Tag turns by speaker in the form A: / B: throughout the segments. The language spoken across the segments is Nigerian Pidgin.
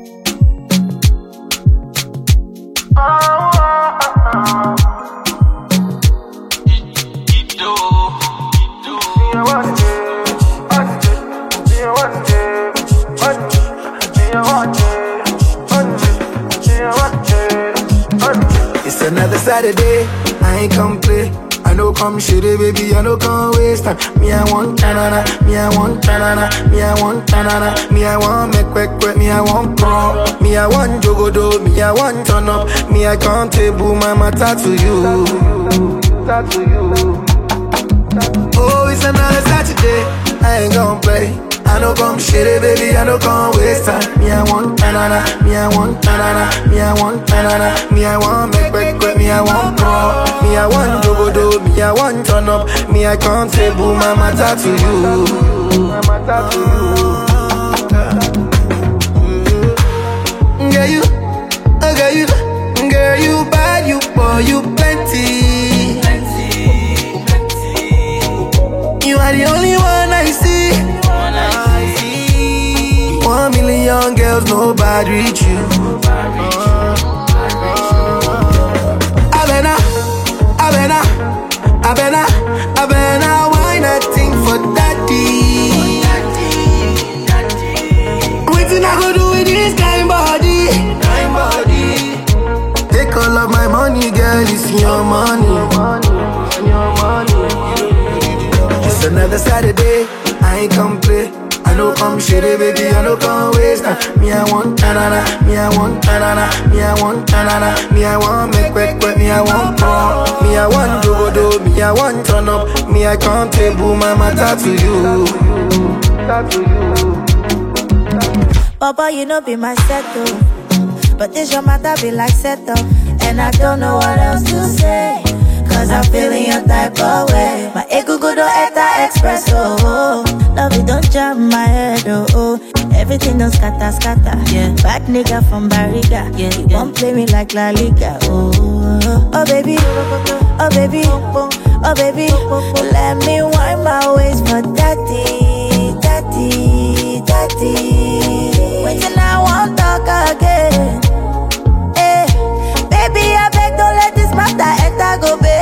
A: It's another Saturday, I ain't come play. I know come shitty, baby, I know come waste time. Me, I want tanana, me, I want tanana, me, I want tanana, me, I want make quick, me, I want pro, me, I want jogodo, me, I want turn up, me, I can't table my matter to you. Oh, it's another Saturday, I ain't gon' play. I know come shitty, baby, I know come waste time. Me, I want tanana, me, I want tanana, me, I want tanana, me, I want make quick, me, I want pro, me, I want jogodo, me, I want turn up, me, I can't table my matter to you. Girl, you bad, you boy, you plenty. You are the only one I see. 1 million girls, nobody reach you. I better wine a thing for daddy. Waiting I go do with this kind body. Take all of my money, girl, it's your money. It's another Saturday, I ain't come play. I know come shitty, baby, I know come waste time. Me, I want tanana, me, I want tanana, me, I want tanana, me, I want make quick, me, I want pro, me, I want jogodo, me, I want turn up, me, I can't table my matter to you.
B: Papa, you know be my settle, but this your matter be like settle, and I don't know what else to say. Cause I'm feeling your type of way. My ego go do etta express, oh. Love it don't jam my head, oh. Everything don't scatter, yeah. Bad nigga from Barriga, yeah. You won't play me like La Liga, oh. Oh baby, oh baby, oh baby. Let me wind my waist for daddy. Wait till I won't talk again. Hey, baby, I beg don't let this matter enter go bed.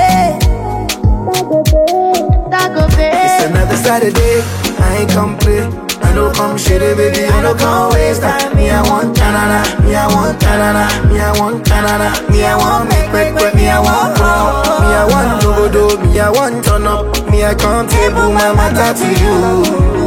A: It's another Saturday, I ain't come play. I know come shitty, baby, I know come waste time. Me, I want tanana, me, I want tanana, me, I want tanana, me, I want make quick, me, I want pro, me, I want jogodo, me, I want turn up, me, I can't table my matter to you.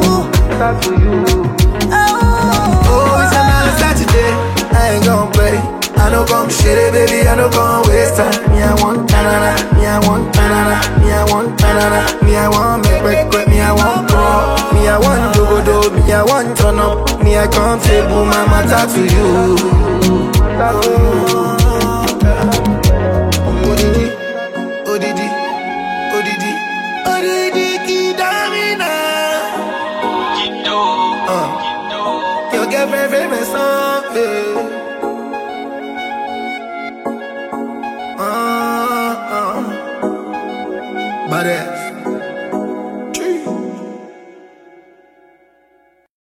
A: Oh, it's another Saturday, I ain't gon' play. I know come shitty, baby, I know come waste time. Me, I want tanana, me, I want tanana, me, I want tanana, me, I want make quick, me, I want pro, me, I want jogodo, me, I want turn up, me, I can't table my matter to you. Odidi, Kidamina. Your girlfriend famous song, but